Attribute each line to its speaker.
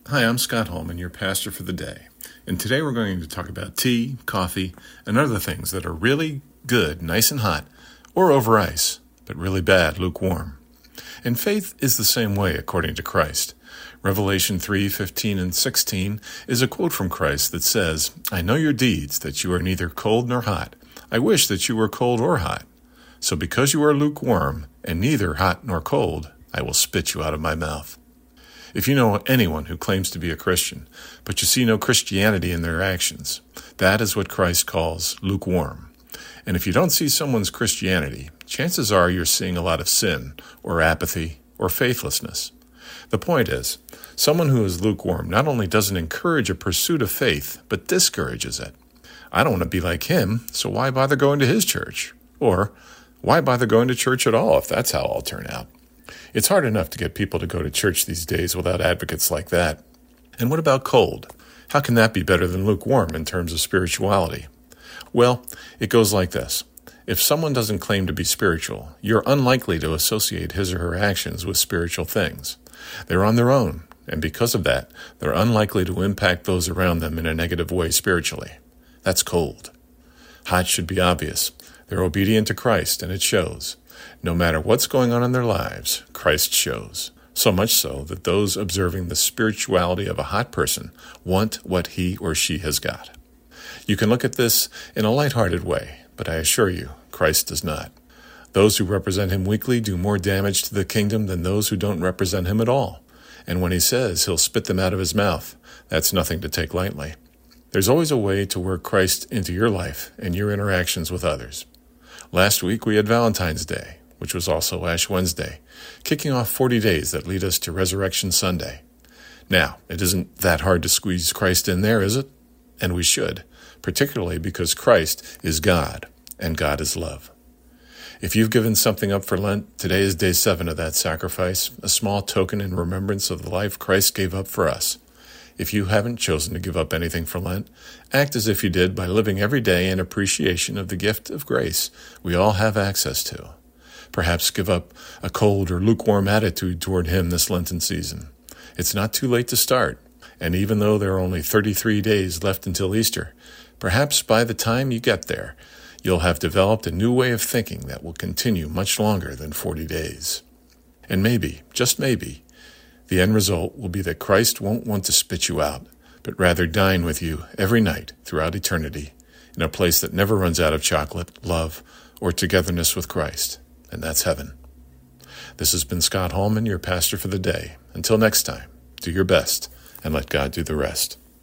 Speaker 1: Hi, I'm Scott Holman, your pastor for the day. And today we're going to talk about tea, coffee, and other things that are really good, nice and hot, or over ice, but really bad, lukewarm. And faith is the same way according to Christ. Revelation 3:15 and 16 is a quote from Christ that says, "I know your deeds, that you are neither cold nor hot. I wish that you were cold or hot. So because you are lukewarm, and neither hot nor cold, I will spit you out of my mouth." If you know anyone who claims to be a Christian, but you see no Christianity in their actions, that is what Christ calls lukewarm. And if you don't see someone's Christianity, chances are you're seeing a lot of sin, or apathy, or faithlessness. The point is, someone who is lukewarm not only doesn't encourage a pursuit of faith, but discourages it. I don't want to be like him, so why bother going to his church? Or, why bother going to church at all if that's how I'll turn out? It's hard enough to get people to go to church these days without advocates like that. And what about cold? How can that be better than lukewarm in terms of spirituality? Well, it goes like this. If someone doesn't claim to be spiritual, you're unlikely to associate his or her actions with spiritual things. They're on their own, and because of that, they're unlikely to impact those around them in a negative way spiritually. That's cold. Hot should be obvious. They're obedient to Christ, and it shows. No matter what's going on in their lives, Christ shows. So much so that those observing the spirituality of a hot person want what he or she has got. You can look at this in a lighthearted way, but I assure you, Christ does not. Those who represent him weakly do more damage to the kingdom than those who don't represent him at all. And when he says he'll spit them out of his mouth, that's nothing to take lightly. There's always a way to work Christ into your life and your interactions with others. Last week we had Valentine's Day, which was also Ash Wednesday, kicking off 40 days that lead us to Resurrection Sunday. Now, it isn't that hard to squeeze Christ in there, is it? And we should, particularly because Christ is God, and God is love. If you've given something up for Lent, today is day 7 of that sacrifice, a small token in remembrance of the life Christ gave up for us. If you haven't chosen to give up anything for Lent, act as if you did by living every day in appreciation of the gift of grace we all have access to. Perhaps give up a cold or lukewarm attitude toward him this Lenten season. It's not too late to start, and even though there are only 33 days left until Easter, perhaps by the time you get there, you'll have developed a new way of thinking that will continue much longer than 40 days. And maybe, just maybe, the end result will be that Christ won't want to spit you out, but rather dine with you every night throughout eternity in a place that never runs out of chocolate, love, or togetherness with Christ, and that's heaven. This has been Scott Holman, your pastor for the day. Until next time, do your best and let God do the rest.